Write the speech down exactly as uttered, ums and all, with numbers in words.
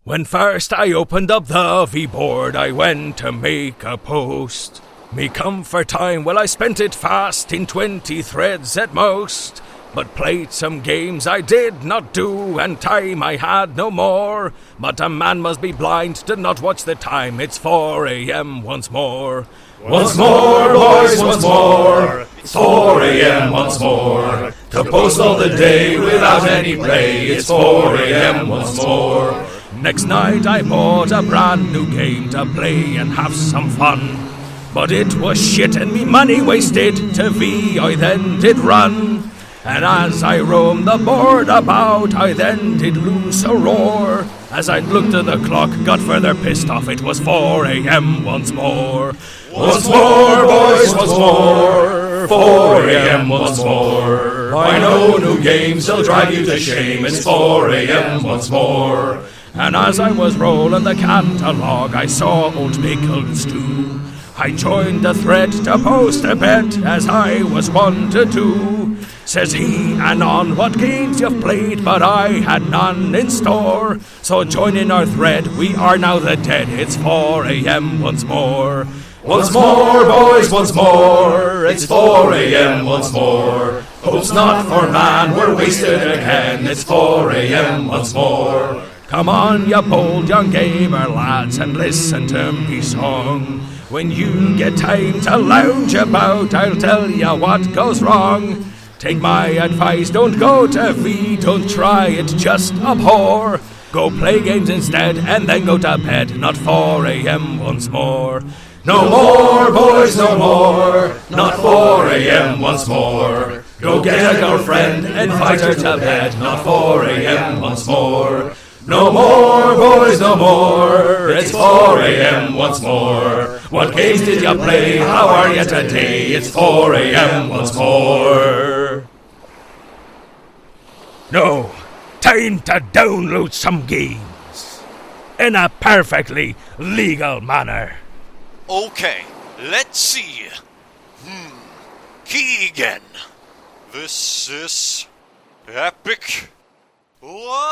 When first I opened up the V-board, I went to make a post. Me comfort time, well I spent it fast in twenty threads at most. But played some games I did not do, and time I had no more. But a man must be blind to not watch the time, it's four a.m. once more. Once more, boys, once more, it's four a.m. once more. To post all the day without any play, it's four a.m. once more. Next night I bought a brand new game to play and have some fun. But it was shit and me money wasted, to V I then did run. And as I roamed the board about, I then did loose a roar. As I looked at the clock, got further pissed off, it was four a.m. once more. Once more, boys, once more, four a.m. once more. I know new games will drive you to shame, it's four a.m. once more. And as I was rolling the catalogue, I saw old Pickles too. I joined the thread to post a bet, as I was wont to do. Says he, anon, what games you've played, but I had none in store. So join in our thread, we are now the dead, it's four a.m. once more. Once more, boys, once more, it's four a.m. once more. Hope's not for man, we're wasted again, it's four a.m. once more. Come on, you bold young gamer lads, and listen to me song. When you get time to lounge about, I'll tell you what goes wrong. Take my advice, don't go to V, don't try it, just abhor. Go play games instead, and then go to bed, not four a.m. once more. No more, boys, no more, not four a.m. once more. Go get a girlfriend, invite her to bed, not four a.m. once more. No more, boys, no more, it's four a.m. once more. What games did you play, how are you today, it's four a.m. once more. No, time to download some games, in a perfectly legal manner. Okay, let's see. Hmm, Keegan. This is epic. What?